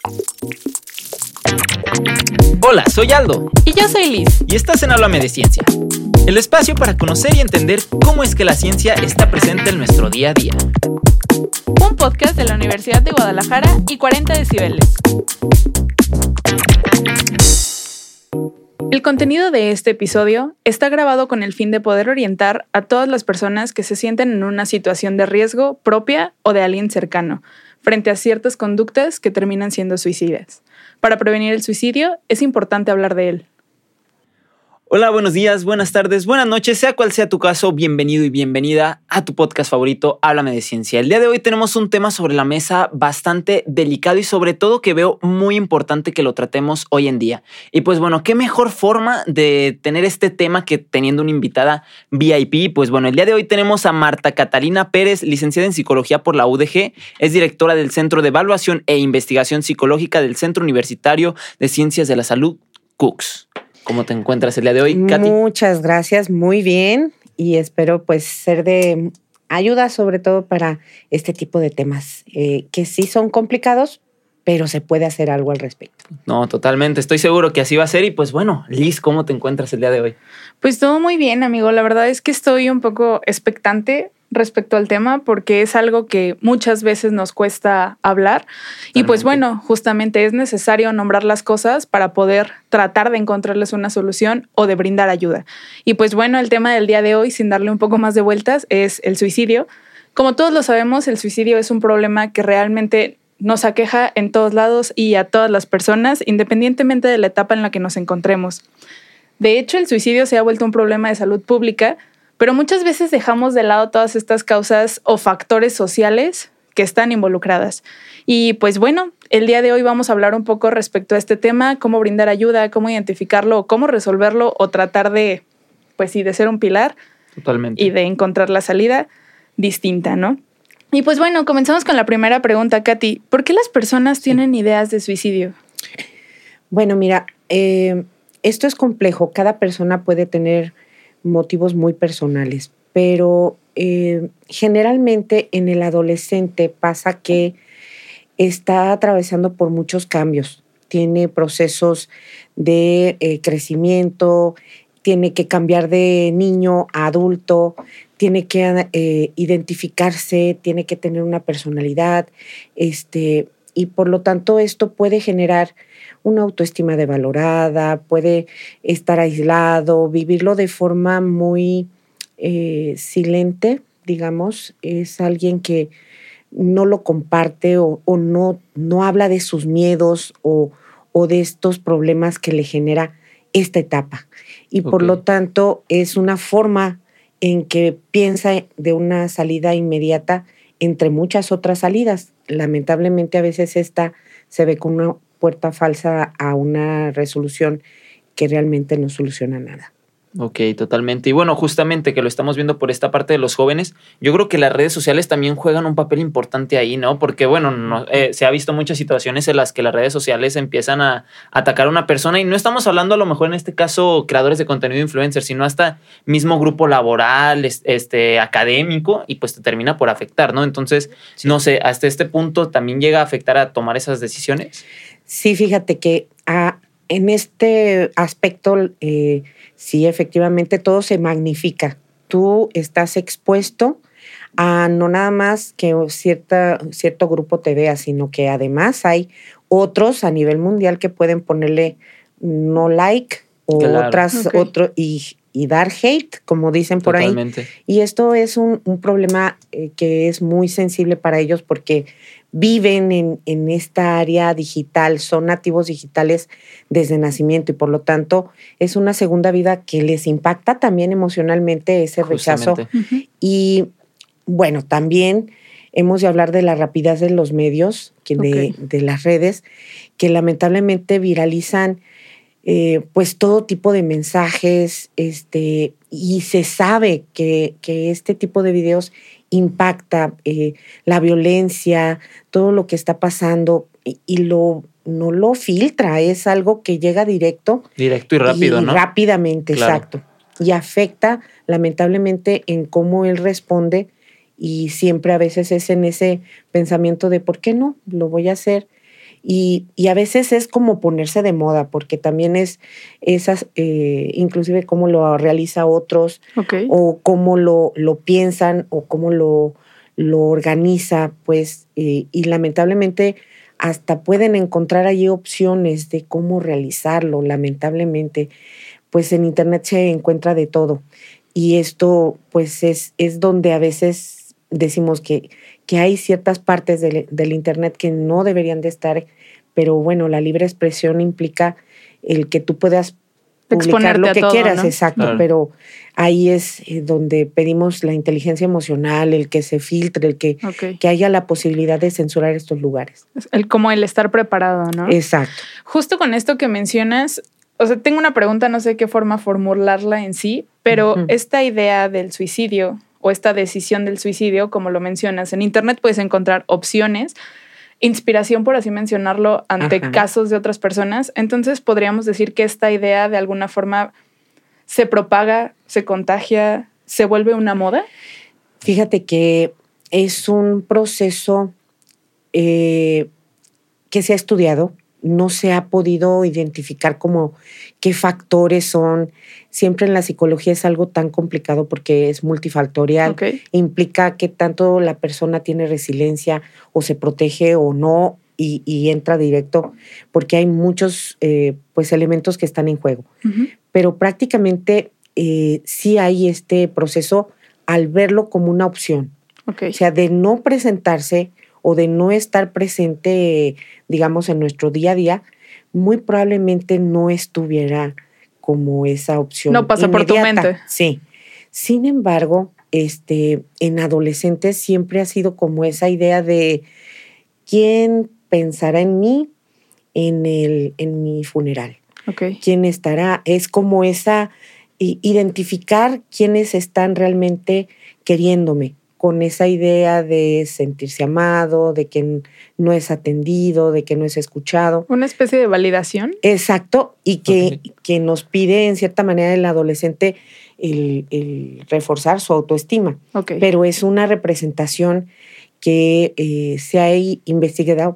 Hola, soy Aldo. Y yo soy Liz. Y estás en Háblame de Ciencia, el espacio para conocer y entender cómo es que la ciencia está presente en nuestro día a día. Un podcast de la Universidad de Guadalajara y 40 decibeles. El contenido de este episodio está grabado con el fin de poder orientar a todas las personas que se sienten en una situación de riesgo propia o de alguien cercano, frente a ciertas conductas que terminan siendo suicidas. Para prevenir el suicidio, es importante hablar de él. Hola, buenos días, buenas tardes, buenas noches, sea cual sea tu caso, bienvenido y bienvenida a tu podcast favorito, Háblame de Ciencia. El día de hoy tenemos un tema sobre la mesa bastante delicado y sobre todo que veo muy importante que lo tratemos hoy en día. Y pues bueno, qué mejor forma de tener este tema que teniendo una invitada VIP. Pues bueno, el día de hoy tenemos a Marta Catalina Pérez, licenciada en Psicología por la UDG, es directora del Centro de Evaluación e Investigación Psicológica del Centro Universitario de Ciencias de la Salud, CUCS. ¿Cómo te encuentras el día de hoy, Katy? Muchas gracias, muy bien, y espero pues ser de ayuda sobre todo para este tipo de temas que sí son complicados, pero se puede hacer algo al respecto. No, totalmente, estoy seguro que así va a ser. Y pues bueno, Liz, ¿cómo te encuentras el día de hoy? Pues todo muy bien, amigo. La verdad es que estoy un poco expectante respecto al tema porque es algo que muchas veces nos cuesta hablar. Totalmente. Y pues bueno, justamente es necesario nombrar las cosas para poder tratar de encontrarles una solución o de brindar ayuda. Y pues bueno, el tema del día de hoy, sin darle un poco más de vueltas, es el suicidio. Como todos lo sabemos, el suicidio es un problema que realmente nos aqueja en todos lados y a todas las personas, independientemente de la etapa en la que nos encontremos. De hecho, el suicidio se ha vuelto un problema de salud pública, pero muchas veces dejamos de lado todas estas causas o factores sociales que están involucradas. Y pues bueno, el día de hoy vamos a hablar un poco respecto a este tema, cómo brindar ayuda, cómo identificarlo, cómo resolverlo o tratar de, pues sí, de ser un pilar. Totalmente. Y de encontrar la salida distinta, ¿no? Y pues bueno, comenzamos con la primera pregunta, Katy. ¿Por qué las personas tienen ideas de suicidio? Bueno, mira, esto es complejo. Cada persona puede tener motivos muy personales, pero generalmente en el adolescente pasa que está atravesando por muchos cambios. Tiene procesos de crecimiento, tiene que cambiar de niño a adulto, tiene que identificarse, tiene que tener una personalidad, y por lo tanto esto puede generar una autoestima devalorada, puede estar aislado, vivirlo de forma muy silente, digamos. Es alguien que no lo comparte o no habla de sus miedos o de estos problemas que le genera esta etapa. Y por lo tanto es una forma en que piensa de una salida inmediata entre muchas otras salidas. Lamentablemente a veces esta se ve como una puerta falsa a una resolución que realmente no soluciona nada. Ok, totalmente. Y bueno, justamente que lo estamos viendo por esta parte de los jóvenes, yo creo que las redes sociales también juegan un papel importante ahí, ¿no? Porque bueno, se ha visto muchas situaciones en las que las redes sociales empiezan a atacar a una persona y no estamos hablando a lo mejor en este caso creadores de contenido influencers, sino hasta mismo grupo laboral, académico, y pues te termina por afectar, ¿no? Entonces, sí. No sé, hasta este punto también llega a afectar a tomar esas decisiones. Sí, fíjate que en este aspecto, sí, efectivamente todo se magnifica. Tú estás expuesto a no nada más que cierto grupo te vea, sino que además hay otros a nivel mundial que pueden ponerle no like o claro. Y dar hate, como dicen por Totalmente. Ahí. Y esto es un problema que es muy sensible para ellos porque viven en esta área digital, son nativos digitales desde nacimiento y por lo tanto es una segunda vida que les impacta también emocionalmente ese rechazo. Y bueno, también hemos de hablar de la rapidez de los medios, de las redes, que lamentablemente viralizan pues todo tipo de mensajes, y se sabe que este tipo de videos impacta la violencia, todo lo que está pasando y no lo filtra, es algo que llega directo. Directo y rápido, ¿no? Rápidamente, claro. Exacto. Y afecta lamentablemente en cómo él responde y siempre a veces es en ese pensamiento de ¿por qué no? Lo voy a hacer. Y a veces es como ponerse de moda, porque también es esas, inclusive cómo lo realiza otros, o cómo lo piensan, o cómo lo organiza, pues, y lamentablemente hasta pueden encontrar allí opciones de cómo realizarlo, lamentablemente. Pues en Internet se encuentra de todo. Y esto, pues, es donde a veces decimos que hay ciertas partes del Internet que no deberían de estar, pero bueno, la libre expresión implica el que tú puedas publicar lo que todo, quieras, ¿no? Exacto, claro. Pero ahí es donde pedimos la inteligencia emocional, el que se filtre, el que haya la posibilidad de censurar estos lugares. Como el estar preparado, ¿no? Exacto. Justo con esto que mencionas, o sea, tengo una pregunta, no sé de qué forma formularla en sí, pero esta idea del suicidio o esta decisión del suicidio, como lo mencionas, en Internet puedes encontrar opciones, inspiración, por así mencionarlo, ante casos de otras personas. Entonces, podríamos decir que esta idea de alguna forma se propaga, se contagia, se vuelve una moda. Fíjate que es un proceso que se ha estudiado. No se ha podido identificar como qué factores son. Siempre en la psicología es algo tan complicado porque es multifactorial. Implica qué tanto la persona tiene resiliencia o se protege o no y entra directo, porque hay muchos pues elementos que están en juego. Pero prácticamente sí hay este proceso al verlo como una opción. O sea, de no presentarse o de no estar presente, digamos, en nuestro día a día, muy probablemente no estuviera como esa opción. No pasa inmediata. Por tu mente. Sí. Sin embargo, en adolescentes siempre ha sido como esa idea de quién pensará en mí en mi funeral. ¿Quién estará? Es como esa identificar quiénes están realmente queriéndome, con esa idea de sentirse amado, de que no es atendido, de que no es escuchado. Una especie de validación. Exacto, y que nos pide en cierta manera el adolescente el reforzar su autoestima. Pero es una representación que se ha investigado,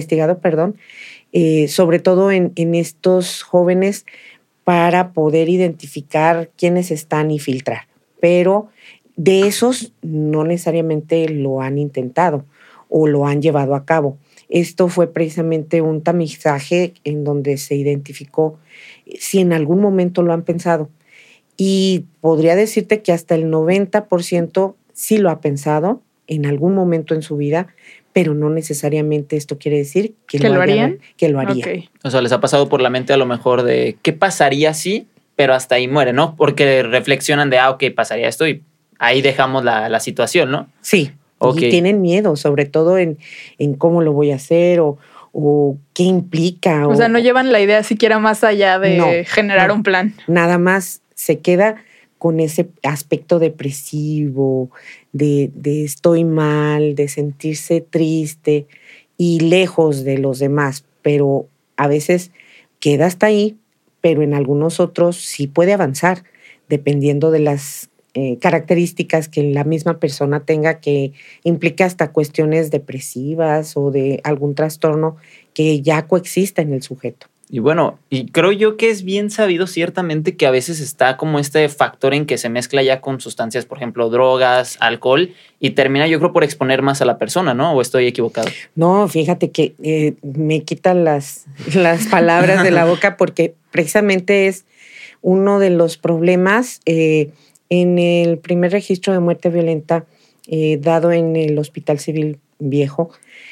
sobre todo en estos jóvenes, para poder identificar quiénes están y filtrar. Pero de esos no necesariamente lo han intentado o lo han llevado a cabo. Esto fue precisamente un tamizaje en donde se identificó si en algún momento lo han pensado. Y podría decirte que hasta el 90% sí lo ha pensado en algún momento en su vida, pero no necesariamente esto quiere decir que lo harían. Que lo haría. O sea, les ha pasado por la mente a lo mejor de qué pasaría si, pero hasta ahí muere, ¿no? Porque reflexionan de, pasaría esto y ahí dejamos la situación, ¿no? Sí, y tienen miedo, sobre todo en cómo lo voy a hacer o qué implica. O sea, no llevan la idea siquiera más allá de generar un plan. Nada más se queda con ese aspecto depresivo, de estoy mal, de sentirse triste y lejos de los demás. Pero a veces queda hasta ahí, pero en algunos otros sí puede avanzar, dependiendo de las características que la misma persona tenga, que implica hasta cuestiones depresivas o de algún trastorno que ya coexista en el sujeto. Y bueno, y creo yo que es bien sabido ciertamente que a veces está como este factor en que se mezcla ya con sustancias, por ejemplo, drogas, alcohol, y termina yo creo por exponer más a la persona, ¿no? ¿O estoy equivocado? No, fíjate que me quitan las palabras de la boca, porque precisamente es uno de los problemas. En el primer registro de muerte violenta dado en el Hospital Civil Viejo,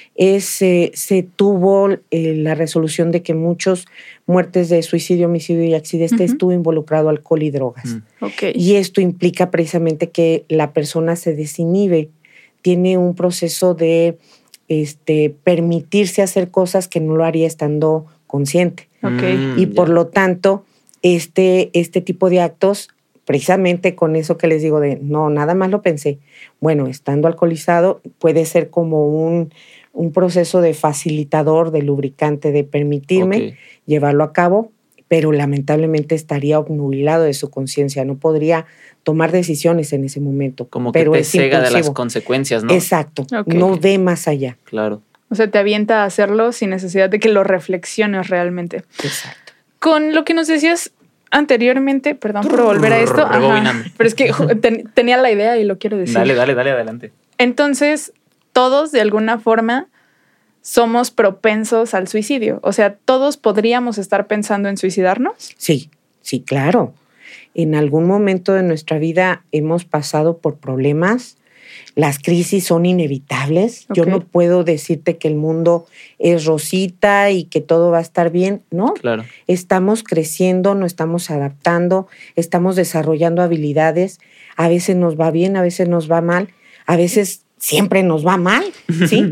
se tuvo la resolución de que muchas muertes de suicidio, homicidio y accidente estuvo involucrado alcohol y drogas. Y esto implica precisamente que la persona se desinhibe, tiene un proceso de permitirse hacer cosas que no lo haría estando consciente. Y por lo tanto, este tipo de actos, precisamente con eso que les digo de no, nada más lo pensé. Bueno, estando alcoholizado puede ser como un proceso de facilitador, de lubricante, de permitirme llevarlo a cabo, pero lamentablemente estaría obnubilado de su conciencia, no podría tomar decisiones en ese momento. Como que te cega de las consecuencias, ¿no? Exacto, no ve más allá. Claro. O sea, te avienta a hacerlo sin necesidad de que lo reflexiones realmente. Exacto. Con lo que nos decías anteriormente, perdón por volver a esto. Pero es que tenía la idea y lo quiero decir. Dale, adelante. Entonces, todos de alguna forma somos propensos al suicidio. O sea, todos podríamos estar pensando en suicidarnos. Sí, claro. En algún momento de nuestra vida hemos pasado por problemas. Las crisis son inevitables. Okay. Yo no puedo decirte que el mundo es rosita y que todo va a estar bien, ¿no? Claro. Estamos creciendo, nos estamos adaptando, estamos desarrollando habilidades. A veces nos va bien, a veces nos va mal, a veces siempre nos va mal, ¿sí?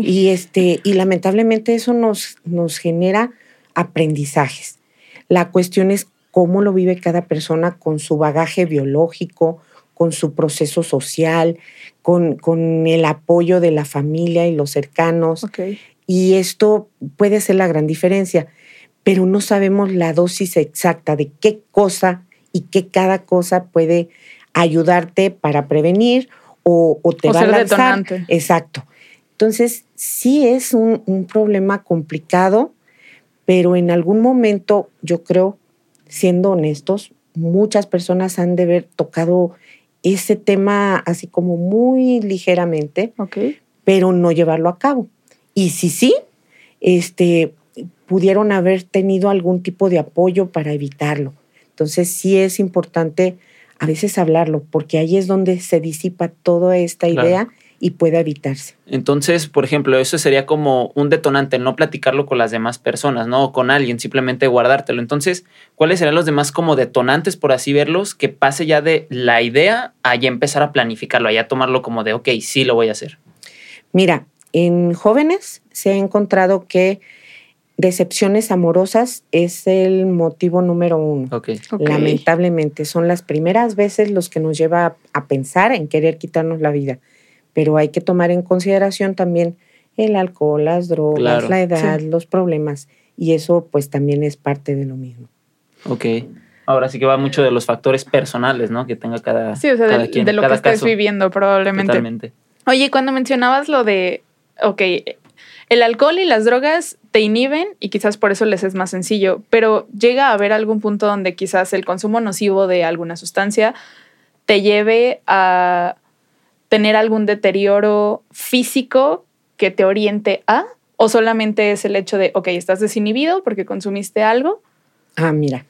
Y lamentablemente eso nos genera aprendizajes. La cuestión es cómo lo vive cada persona con su bagaje biológico, con su proceso social, con el apoyo de la familia y los cercanos. Okay. Y esto puede ser la gran diferencia, pero no sabemos la dosis exacta de qué cosa y qué cada cosa puede ayudarte para prevenir o te va a lanzar. Detonante. Exacto. Entonces, sí es un problema complicado, pero en algún momento, yo creo, siendo honestos, muchas personas han de haber tocado ese tema así como muy ligeramente, okay, pero no llevarlo a cabo. Y sí, pudieron haber tenido algún tipo de apoyo para evitarlo. Entonces, sí es importante a veces hablarlo, porque ahí es donde se disipa toda esta idea y puede evitarse. Entonces, por ejemplo, eso sería como un detonante, no platicarlo con las demás personas, ¿no? O con alguien, simplemente guardártelo. Entonces, ¿cuáles serían los demás como detonantes, por así verlos, que pase ya de la idea a ya empezar a planificarlo, a ya tomarlo como de, ok, sí lo voy a hacer? Mira, en jóvenes se ha encontrado que decepciones amorosas es el motivo número 1. Okay. Lamentablemente, son las primeras veces los que nos lleva a pensar en querer quitarnos la vida. Pero hay que tomar en consideración también el alcohol, las drogas, la edad, los problemas. Y eso pues también es parte de lo mismo. Ok. Ahora sí que va mucho de los factores personales, ¿no? Que tenga cada Sí, o sea, cada quien, de lo cada que estés caso. viviendo probablemente. Totalmente. Oye, cuando mencionabas lo de, el alcohol y las drogas te inhiben y quizás por eso les es más sencillo, pero llega a haber algún punto donde quizás el consumo nocivo de alguna sustancia te lleve a tener algún deterioro físico que te oriente a, o solamente es el hecho de, estás desinhibido porque consumiste algo. Mira,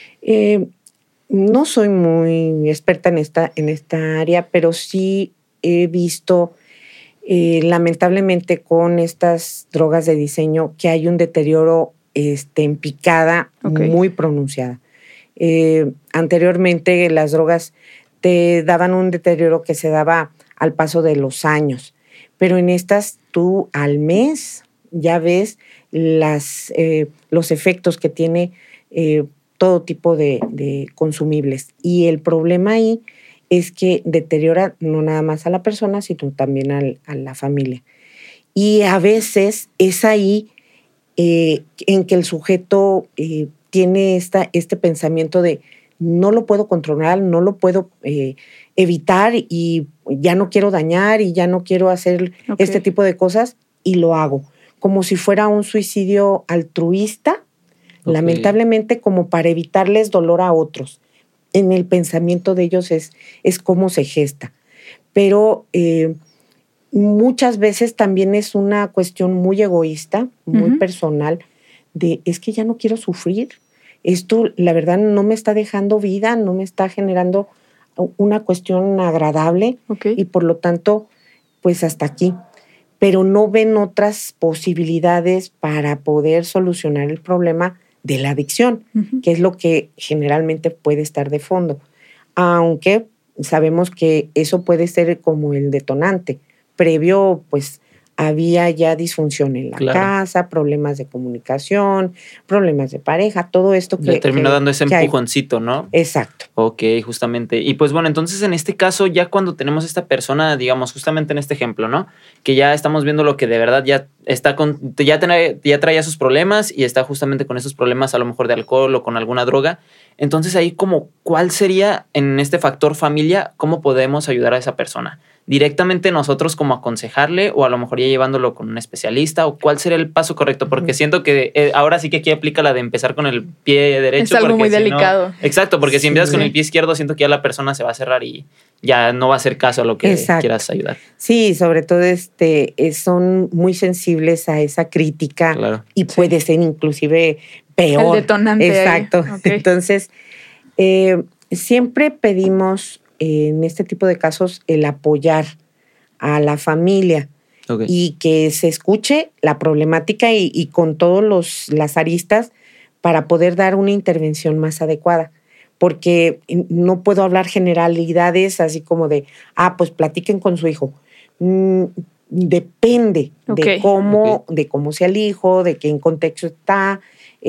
no soy muy experta en esta área, pero sí he visto, lamentablemente con estas drogas de diseño, que hay un deterioro en picada muy pronunciada. Anteriormente las drogas te daban un deterioro que se daba al paso de los años, pero en estas tú al mes ya ves los efectos que tiene todo tipo de consumibles. Y el problema ahí es que deteriora no nada más a la persona, sino también a la familia. Y a veces es ahí en que el sujeto tiene este pensamiento de no lo puedo controlar, no lo puedo evitar y ya no quiero dañar y ya no quiero hacer este tipo de cosas y lo hago. Como si fuera un suicidio altruista, lamentablemente como para evitarles dolor a otros. En el pensamiento de ellos es cómo se gesta. Pero muchas veces también es una cuestión muy egoísta, muy personal, de es que ya no quiero sufrir. Esto, la verdad, no me está dejando vida, no me está generando una cuestión agradable y por lo tanto, pues hasta aquí. Pero no ven otras posibilidades para poder solucionar el problema de la adicción, que es lo que generalmente puede estar de fondo. Aunque sabemos que eso puede ser como el detonante. Previo, pues, había ya disfunción en la casa, problemas de comunicación, problemas de pareja, todo esto que... Le terminó dando ese empujoncito, ¿no? Exacto. Ok, justamente. Y pues bueno, entonces en este caso, ya cuando tenemos esta persona, digamos, justamente en este ejemplo, ¿no? Que ya estamos viendo lo que de verdad ya está ya traía sus problemas y está justamente con esos problemas a lo mejor de alcohol o con alguna droga. Entonces ahí como, ¿cuál sería en este factor familia, cómo podemos ayudar a esa persona? directamente nosotros como aconsejarle o a lo mejor ya llevándolo con un especialista o cuál sería el paso correcto? Porque siento que ahora sí que aquí aplica la de empezar con el pie derecho. Es algo muy delicado. Exacto, porque si empiezas con el pie izquierdo siento que ya la persona se va a cerrar y ya no va a hacer caso a lo que quieras ayudar. Sí, sobre todo son muy sensibles a esa crítica. Claro. Y puede ser inclusive peor. El detonante. Exacto. Okay. Entonces, siempre pedimos en este tipo de casos el apoyar a la familia y que se escuche la problemática y con todas las aristas para poder dar una intervención más adecuada. Porque no puedo hablar generalidades así como de, pues platiquen con su hijo. Depende de cómo sea el hijo, de qué en contexto está.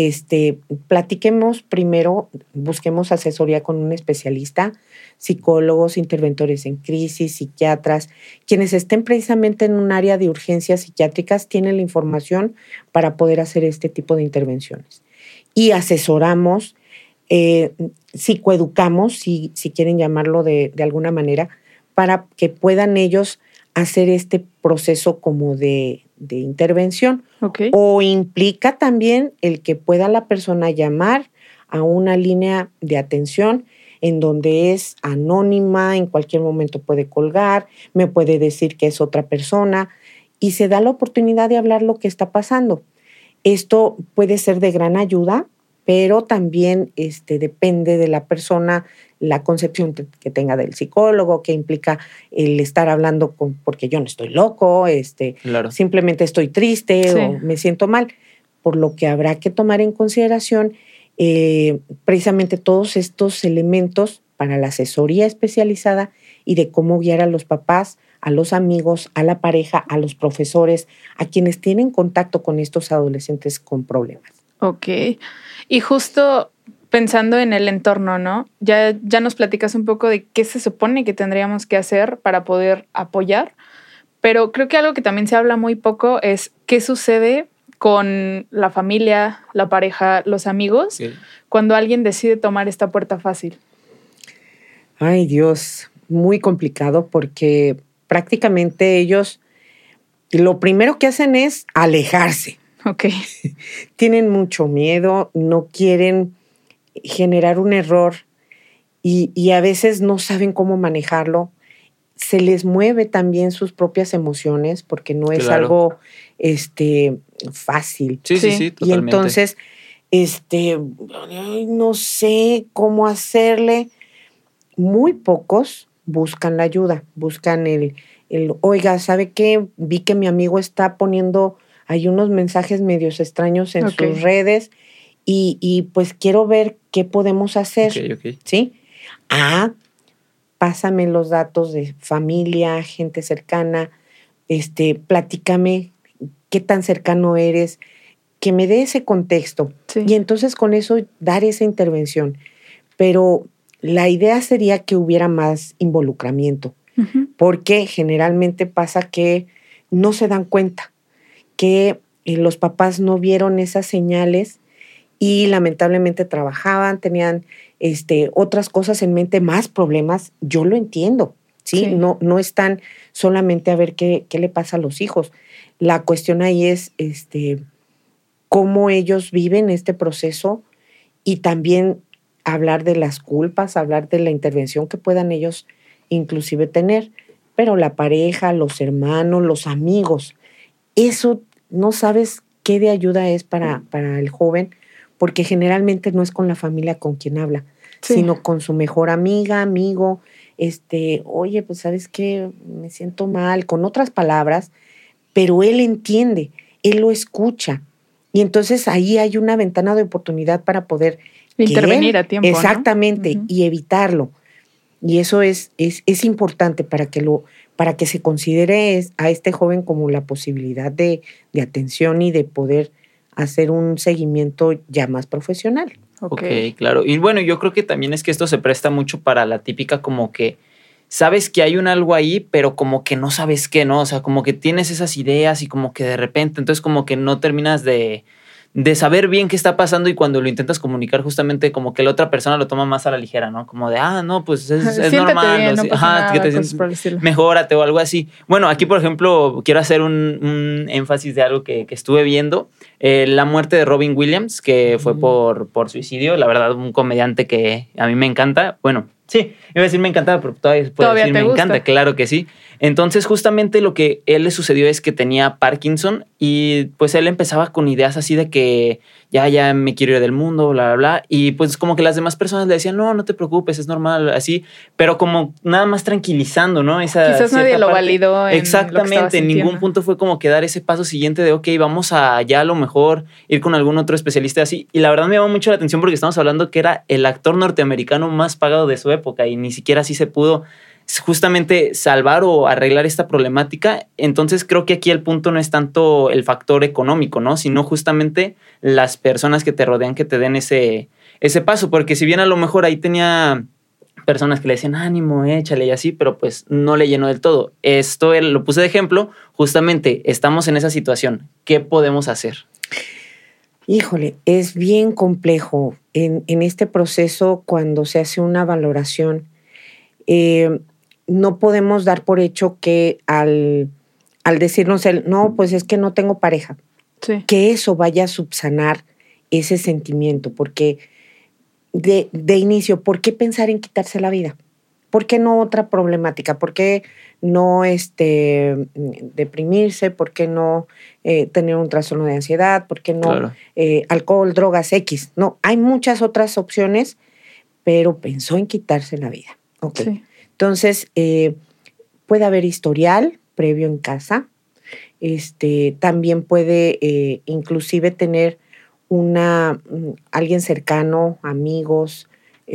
Platiquemos primero, busquemos asesoría con un especialista, psicólogos, interventores en crisis, psiquiatras, quienes estén precisamente en un área de urgencias psiquiátricas tienen la información para poder hacer este tipo de intervenciones. Y asesoramos, psicoeducamos, si quieren llamarlo de alguna manera, para que puedan ellos hacer este proceso como de intervención. O implica también el que pueda la persona llamar a una línea de atención en donde es anónima, en cualquier momento puede colgar, me puede decir que es otra persona y se da la oportunidad de hablar lo que está pasando. Esto puede ser de gran ayuda, pero también depende de la persona, la concepción que tenga del psicólogo, que implica el estar hablando porque yo no estoy loco, claro. Simplemente estoy triste o me siento mal, por lo que habrá que tomar en consideración precisamente todos estos elementos para la asesoría especializada y de cómo guiar a los papás, a los amigos, a la pareja, a los profesores, a quienes tienen contacto con estos adolescentes con problemas. Y justo pensando en el entorno, ¿no? Ya nos platicas un poco de qué se supone que tendríamos que hacer para poder apoyar, pero creo que algo que también se habla muy poco es qué sucede con la familia, la pareja, los amigos, cuando alguien decide tomar esta puerta fácil. Ay, Dios, muy complicado porque prácticamente ellos lo primero que hacen es alejarse. Tienen mucho miedo, no quieren generar un error y a veces no saben cómo manejarlo. Se les mueve también sus propias emociones porque no es algo fácil. Sí, totalmente. Y entonces, no sé cómo hacerle. Muy pocos buscan la ayuda, buscan oiga, ¿sabe qué? Vi que mi amigo está poniendo hay unos mensajes medios extraños en sus redes y pues quiero ver qué podemos hacer. ¿Sí? Pásame los datos de familia, gente cercana, platícame qué tan cercano eres, que me dé ese contexto. Y entonces con eso dar esa intervención. Pero la idea sería que hubiera más involucramiento, porque generalmente pasa que no se dan cuenta que los papás no vieron esas señales y lamentablemente trabajaban, tenían otras cosas en mente, más problemas. Yo lo entiendo, ¿sí? No están solamente a ver qué le pasa a los hijos. La cuestión ahí es cómo ellos viven este proceso y también hablar de las culpas, hablar de la intervención que puedan ellos inclusive tener. Pero la pareja, los hermanos, los amigos, eso no sabes qué de ayuda es para el joven, porque generalmente no es con la familia con quien habla, sino con su mejor amiga, amigo, oye, pues ¿sabes qué? Me siento mal, con otras palabras, pero él entiende, él lo escucha. Y entonces ahí hay una ventana de oportunidad para poder intervenir a tiempo. Exactamente, ¿no? Y evitarlo. Y eso es importante para que se considere a este joven como la posibilidad de atención y de poder hacer un seguimiento ya más profesional. Ok, claro. Y bueno, yo creo que también es que esto se presta mucho para la típica como que sabes que hay un algo ahí, pero como que no sabes qué, ¿no? O sea, como que tienes esas ideas y como que de repente, entonces como que no terminas de de saber bien qué está pasando y cuando lo intentas comunicar justamente como que la otra persona lo toma más a la ligera, ¿no? Como de, no, pues es normal. Bien, no pasa nada, que te sientes, mejórate o algo así. Bueno, aquí, por ejemplo, quiero hacer un énfasis de algo que estuve viendo. La muerte de Robin Williams, que fue por suicidio. La verdad, un comediante que a mí me encanta. Bueno, sí, iba a decir me encantaba, pero todavía puedo decir me encanta, claro que sí. Entonces, justamente lo que a él le sucedió es que tenía Parkinson y pues él empezaba con ideas así de que ya me quiero ir del mundo, bla, bla, bla. Y pues como que las demás personas le decían, no te preocupes, es normal, así. Pero como nada más tranquilizando, ¿no? Quizás nadie lo validó. Exactamente, en ningún punto fue como que dar ese paso siguiente de, ok, vamos a ya a lo mejor ir con algún otro especialista así. Y la verdad me llamó mucho la atención porque estamos hablando que era el actor norteamericano más pagado de su época y ni siquiera así se pudo justamente salvar o arreglar esta problemática. Entonces creo que aquí el punto no es tanto el factor económico, ¿no? Sino justamente las personas que te rodean que te den ese paso, porque si bien a lo mejor ahí tenía personas que le decían ánimo, échale y así, pero pues no le llenó del todo. Esto lo puse de ejemplo, justamente estamos en esa situación. ¿Qué podemos hacer? Híjole, es bien complejo en este proceso cuando se hace una valoración. No podemos dar por hecho que al decirnos no, pues es que no tengo pareja, sí, que eso vaya a subsanar ese sentimiento, porque de inicio, ¿por qué pensar en quitarse la vida? ¿Por qué no otra problemática? ¿Por qué no deprimirse? ¿Por qué no tener un trastorno de ansiedad? ¿Por qué no alcohol, drogas, X? No, hay muchas otras opciones, pero pensó en quitarse la vida. Okay. Sí. Entonces, puede haber historial previo en casa. También puede inclusive tener alguien cercano, amigos,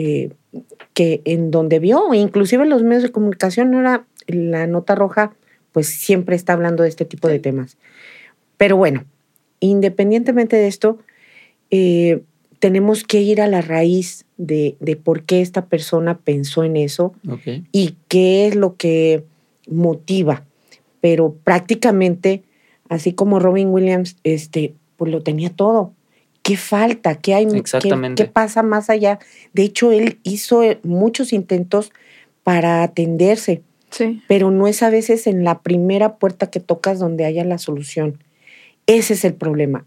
que en donde vio, inclusive en los medios de comunicación, no era la nota roja, pues siempre está hablando de este tipo de temas. Pero bueno, independientemente de esto, tenemos que ir a la raíz de por qué esta persona pensó en eso y qué es lo que motiva. Pero prácticamente, así como Robin Williams, pues lo tenía todo. ¿Qué falta? ¿Qué hay? ¿Qué pasa más allá? De hecho, él hizo muchos intentos para atenderse, sí, pero no es a veces en la primera puerta que tocas donde haya la solución. Ese es el problema.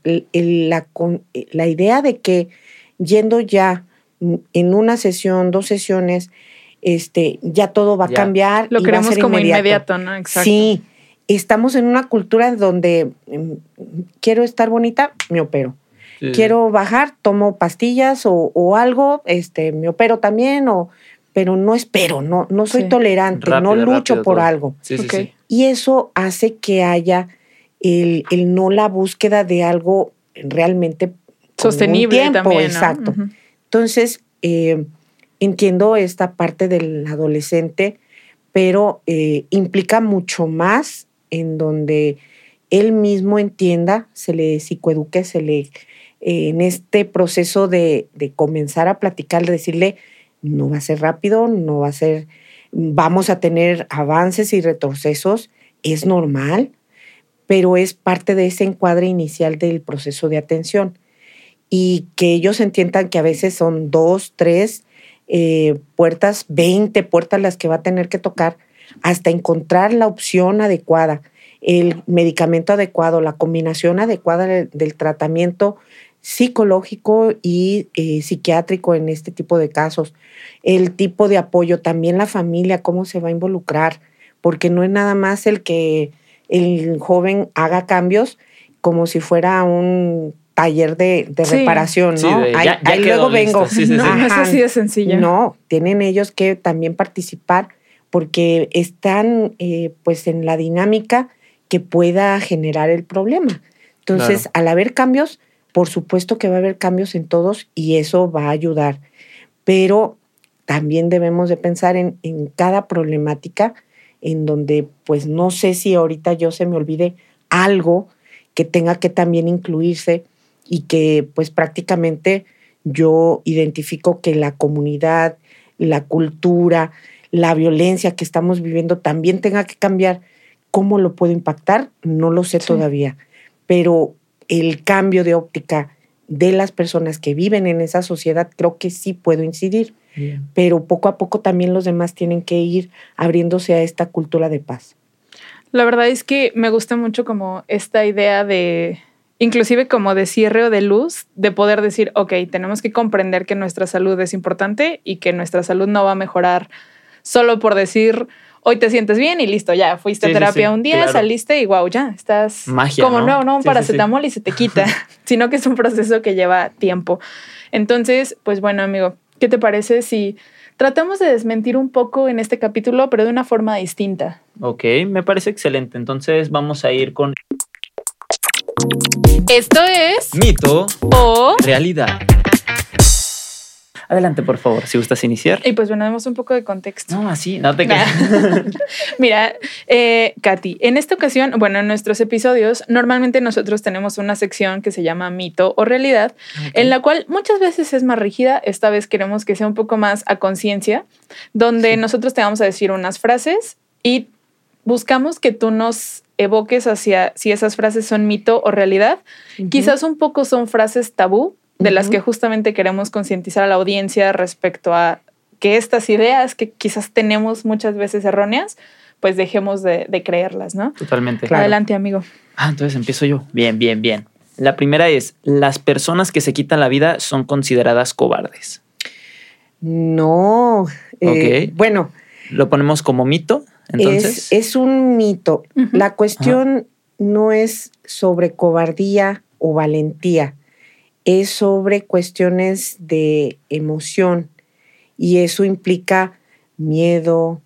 La idea de que yendo ya en una sesión, 2 sesiones, ya todo va a cambiar. Lo y queremos va a ser como inmediato, ¿no? Exacto. Sí, estamos en una cultura donde quiero estar bonita, me opero. Sí. Quiero bajar, tomo pastillas o algo, me opero también, pero no espero, no soy tolerante, no lucho por algo. Sí, sí. Y eso hace que haya el no la búsqueda de algo realmente sostenible tiempo, también, ¿no? Exacto. Uh-huh. Entonces, entiendo esta parte del adolescente, pero implica mucho más en donde él mismo entienda, se le psicoeduque, en este proceso de comenzar a platicar, de decirle, no va a ser rápido, no va a ser, vamos a tener avances y retrocesos, es normal, pero es parte de ese encuadre inicial del proceso de atención. Y que ellos entiendan que a veces son 2, 3 puertas, 20 puertas las que va a tener que tocar hasta encontrar la opción adecuada, el medicamento adecuado, la combinación adecuada del tratamiento psicológico y psiquiátrico en este tipo de casos, el tipo de apoyo, también la familia, cómo se va a involucrar, porque no es nada más el que el joven haga cambios como si fuera un taller de reparación, ¿no? Sí, ahí luego vengo. Sí. No es así de sencillo. No, tienen ellos que también participar porque están pues en la dinámica que pueda generar el problema. Entonces, claro, al haber cambios, por supuesto que va a haber cambios en todos y eso va a ayudar. Pero también debemos de pensar en cada problemática en donde, pues no sé si ahorita yo se me olvide algo que tenga que también incluirse y que pues prácticamente yo identifico que la comunidad, la cultura, la violencia que estamos viviendo también tenga que cambiar. ¿Cómo lo puedo impactar? No lo sé todavía, pero el cambio de óptica de las personas que viven en esa sociedad, creo que sí puedo incidir. Bien. Pero poco a poco también los demás tienen que ir abriéndose a esta cultura de paz. La verdad es que me gusta mucho como esta idea de, inclusive como de cierre o de luz, de poder decir, ok, tenemos que comprender que nuestra salud es importante y que nuestra salud no va a mejorar solo por decir, hoy te sientes bien y listo, ya fuiste a terapia un día, saliste y wow, ya estás magia, como ¿no? Un paracetamol y se te quita, sino que es un proceso que lleva tiempo. Entonces, pues bueno, amigo, ¿qué te parece si tratamos de desmentir un poco en este capítulo, pero de una forma distinta? Ok, me parece excelente. Entonces vamos a ir con... Esto es... Mito o... realidad. Adelante, por favor, si gustas iniciar. Y pues bueno, demos un poco de contexto. No, así, no te creas. Mira, Katy, en esta ocasión, bueno, en nuestros episodios, normalmente nosotros tenemos una sección que se llama Mito o Realidad, en la cual muchas veces es más rígida. Esta vez queremos que sea un poco más a conciencia, donde nosotros te vamos a decir unas frases y buscamos que tú nos evoques hacia si esas frases son mito o realidad. Quizás un poco son frases tabú, de las que justamente queremos concientizar a la audiencia respecto a que estas ideas que quizás tenemos muchas veces erróneas, pues dejemos de creerlas, ¿no? Totalmente. Claro. Adelante, amigo. Entonces empiezo yo. Bien. La primera es, las personas que se quitan la vida son consideradas cobardes. No. Bueno. ¿Lo ponemos como mito, entonces? Es un mito. La cuestión no es sobre cobardía o valentía. Es sobre cuestiones de emoción y eso implica miedo,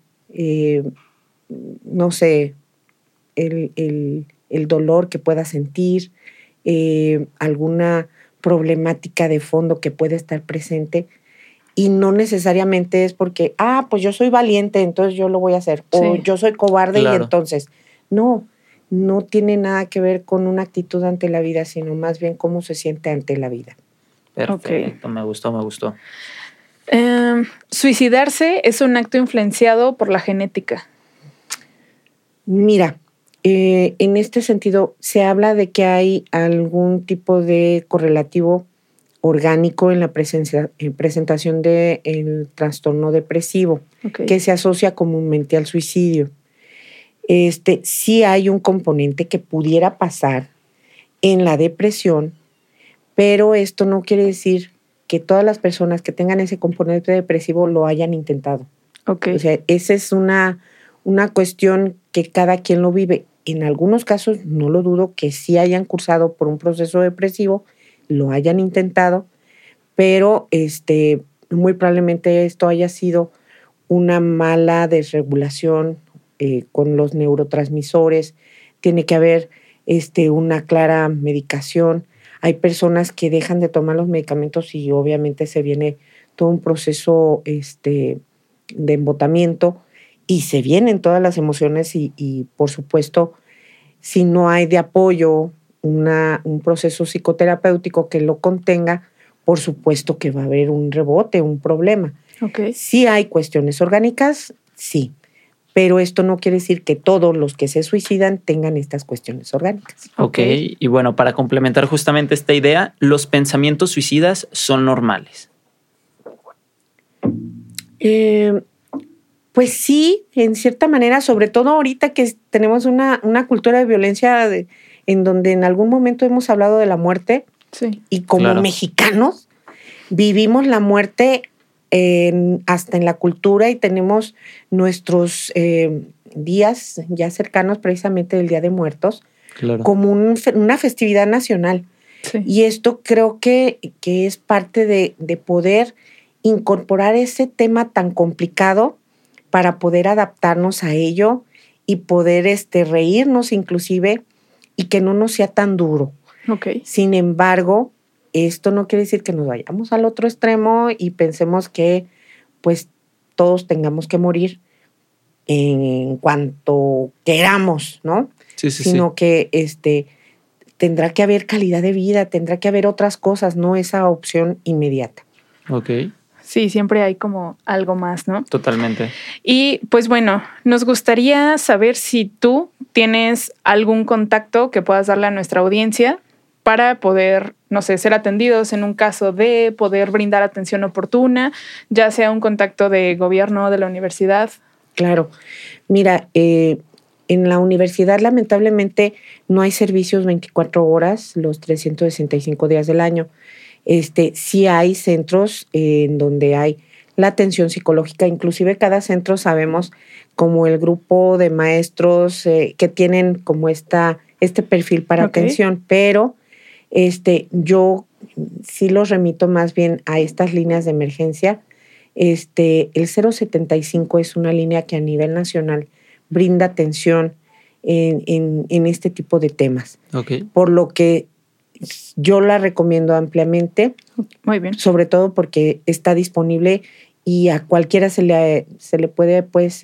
no sé, el dolor que pueda sentir, alguna problemática de fondo que pueda estar presente y no necesariamente es porque, pues yo soy valiente, entonces yo lo voy a hacer, o yo soy cobarde y entonces, no tiene nada que ver con una actitud ante la vida, sino más bien cómo se siente ante la vida. Perfecto, me gustó. ¿Suicidarse es un acto influenciado por la genética? Mira, en este sentido se habla de que hay algún tipo de correlativo orgánico en la presentación del trastorno depresivo, que se asocia comúnmente al suicidio. Sí hay un componente que pudiera pasar en la depresión, pero esto no quiere decir que todas las personas que tengan ese componente depresivo lo hayan intentado. O sea, esa es una cuestión que cada quien lo vive. En algunos casos, no lo dudo, que sí hayan cursado por un proceso depresivo, lo hayan intentado, pero muy probablemente esto haya sido una mala desregulación con los neurotransmisores. Tiene que haber una clara medicación. Hay personas que dejan de tomar los medicamentos y obviamente se viene todo un proceso de embotamiento y se vienen todas las emociones y por supuesto, si no hay de apoyo un proceso psicoterapéutico que lo contenga, por supuesto que va a haber un rebote, un problema. Sí hay cuestiones orgánicas, sí, pero esto no quiere decir que todos los que se suicidan tengan estas cuestiones orgánicas. Ok, y bueno, para complementar justamente esta idea, ¿los pensamientos suicidas son normales? Pues sí, en cierta manera, sobre todo ahorita que tenemos una cultura de violencia en donde en algún momento hemos hablado de la muerte y como mexicanos vivimos la muerte hasta en la cultura y tenemos nuestros días ya cercanos precisamente del Día de Muertos como una festividad nacional. Y esto creo que es parte de poder incorporar ese tema tan complicado para poder adaptarnos a ello y poder reírnos inclusive y que no nos sea tan duro. Sin embargo, esto no quiere decir que nos vayamos al otro extremo y pensemos que pues todos tengamos que morir en cuanto queramos, ¿no? Sino que tendrá que haber calidad de vida, tendrá que haber otras cosas, no esa opción inmediata. Sí, siempre hay como algo más, ¿no? Totalmente. Y pues bueno, nos gustaría saber si tú tienes algún contacto que puedas darle a nuestra audiencia para poder, no sé, ser atendidos en un caso de poder brindar atención oportuna, ya sea un contacto de gobierno o de la universidad? Claro. Mira, en la universidad lamentablemente no hay servicios 24 horas, los 365 días del año. Sí hay centros en donde hay la atención psicológica, inclusive cada centro sabemos como el grupo de maestros que tienen como este perfil para atención, pero yo sí los remito más bien a estas líneas de emergencia. El 075 es una línea que a nivel nacional brinda atención en este tipo de temas. Okay. Por lo que yo la recomiendo ampliamente. Muy bien. Sobre todo porque está disponible y a cualquiera se le puede pues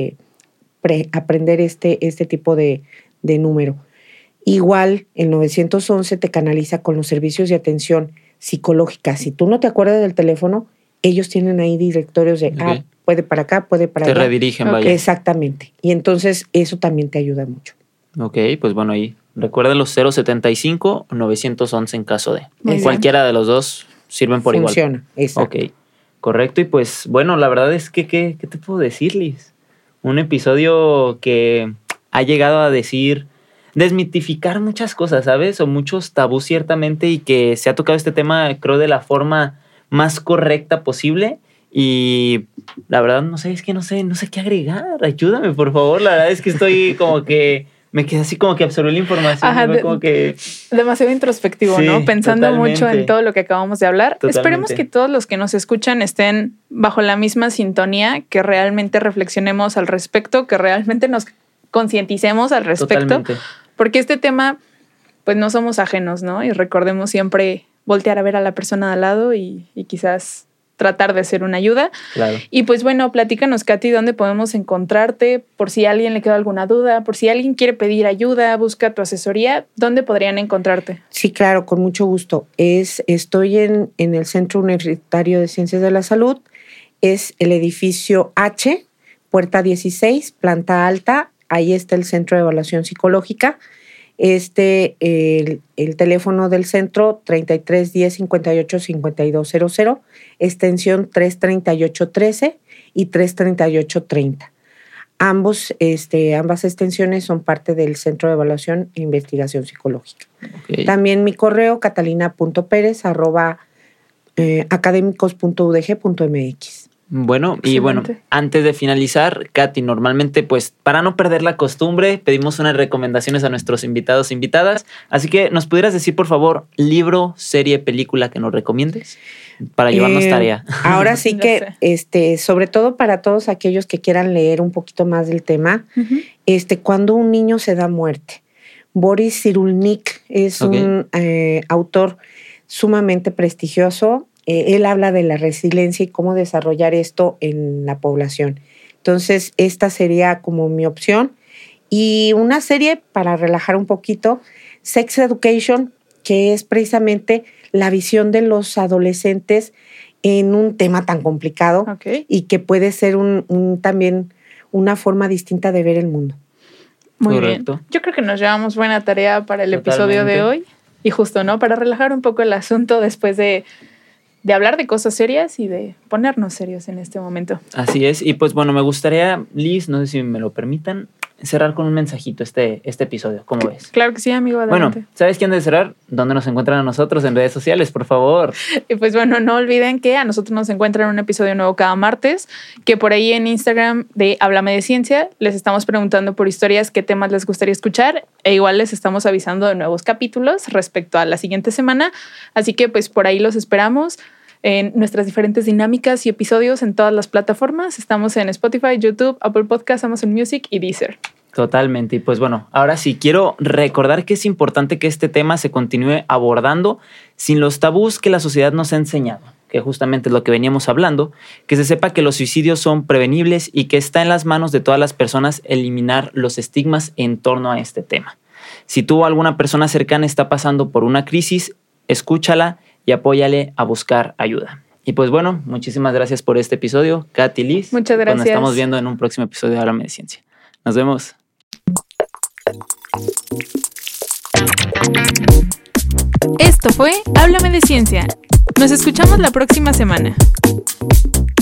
aprender este tipo de número. Igual el 911 te canaliza con los servicios de atención psicológica. Si tú no te acuerdas del teléfono, ellos tienen ahí directorios de puede para acá, puede para allá. Te redirigen, vaya. Exactamente. Y entonces eso también te ayuda mucho. Ok, pues bueno, ahí recuerden los 075 o 911 en caso de. Muy Cualquiera de los dos sirven por igual. Funciona, exacto. Ok, correcto. Y pues bueno, la verdad es que, ¿qué te puedo decir, Liz? Un episodio que ha llegado a desmitificar muchas cosas, ¿sabes? O muchos tabús ciertamente, y que se ha tocado este tema, creo, de la forma más correcta posible. Y la verdad, no sé qué agregar. Ayúdame, por favor. La verdad es que estoy como que me quedé así como que absorbí la información. Ajá, como que demasiado introspectivo, sí, ¿no? Pensando mucho en todo lo que acabamos de hablar. Totalmente. Esperemos que todos los que nos escuchan estén bajo la misma sintonía, que realmente reflexionemos al respecto, que realmente nos concienticemos al respecto. Totalmente. Porque este tema, pues no somos ajenos, ¿no? Y recordemos siempre voltear a ver a la persona de al lado y quizás tratar de ser una ayuda. Claro. Y pues bueno, platícanos, Katy, dónde podemos encontrarte, por si a alguien le queda alguna duda, por si alguien quiere pedir ayuda, busca tu asesoría, ¿dónde podrían encontrarte? Sí, claro, con mucho gusto. Estoy en el Centro Universitario de Ciencias de la Salud, es el edificio H, puerta 16, planta alta, ahí está el Centro de Evaluación Psicológica. El teléfono del centro 33 10 58 52 00, extensión 338 13 y 338 30. Ambas extensiones son parte del Centro de Evaluación e Investigación Psicológica. Okay. También mi correo catalina.perez@academicos.udg.mx. Bueno, excelente. Y bueno, antes de finalizar, Katy, normalmente, pues, para no perder la costumbre, pedimos unas recomendaciones a nuestros invitados e invitadas. Así que, ¿nos pudieras decir, por favor, libro, serie, película que nos recomiendes para llevarnos tarea? Ahora sí que, sobre todo para todos aquellos que quieran leer un poquito más del tema, Cuando un niño se da muerte. Boris Cyrulnik es un autor sumamente prestigioso. Él habla de la resiliencia y cómo desarrollar esto en la población. Entonces, esta sería como mi opción. Y una serie para relajar un poquito, Sex Education, que es precisamente la visión de los adolescentes en un tema tan complicado y que puede ser también una forma distinta de ver el mundo. Muy Correcto. Bien. Yo creo que nos llevamos buena tarea para el episodio de hoy. Y justo, ¿no? Para relajar un poco el asunto después de hablar de cosas serias y de ponernos serios en este momento. Así es. Y pues bueno, me gustaría, Liz, no sé si me lo permitan, cerrar con un mensajito este episodio. ¿Cómo ves? Claro que sí, amigo. Adelante. Bueno, ¿sabes quién debe cerrar? ¿Dónde nos encuentran a nosotros en redes sociales, por favor? Y pues bueno, no olviden que a nosotros nos encuentran un episodio nuevo cada martes, que por ahí en Instagram de Háblame de Ciencia les estamos preguntando por historias qué temas les gustaría escuchar, e igual les estamos avisando de nuevos capítulos respecto a la siguiente semana. Así que pues por ahí los esperamos en nuestras diferentes dinámicas y episodios en todas las plataformas. Estamos en Spotify, YouTube, Apple Podcasts, Amazon Music y Deezer. Totalmente. Y pues bueno, ahora sí quiero recordar que es importante que este tema se continúe abordando sin los tabús que la sociedad nos ha enseñado, que justamente es lo que veníamos hablando, que se sepa que los suicidios son prevenibles y que está en las manos de todas las personas eliminar los estigmas en torno a este tema. Si tú o alguna persona cercana está pasando por una crisis, escúchala y apóyale a buscar ayuda. Y pues bueno, muchísimas gracias por este episodio, Katy, Liz. Muchas gracias. Nos estamos viendo en un próximo episodio de Háblame de Ciencia. Nos vemos. Esto fue Háblame de Ciencia. Nos escuchamos la próxima semana.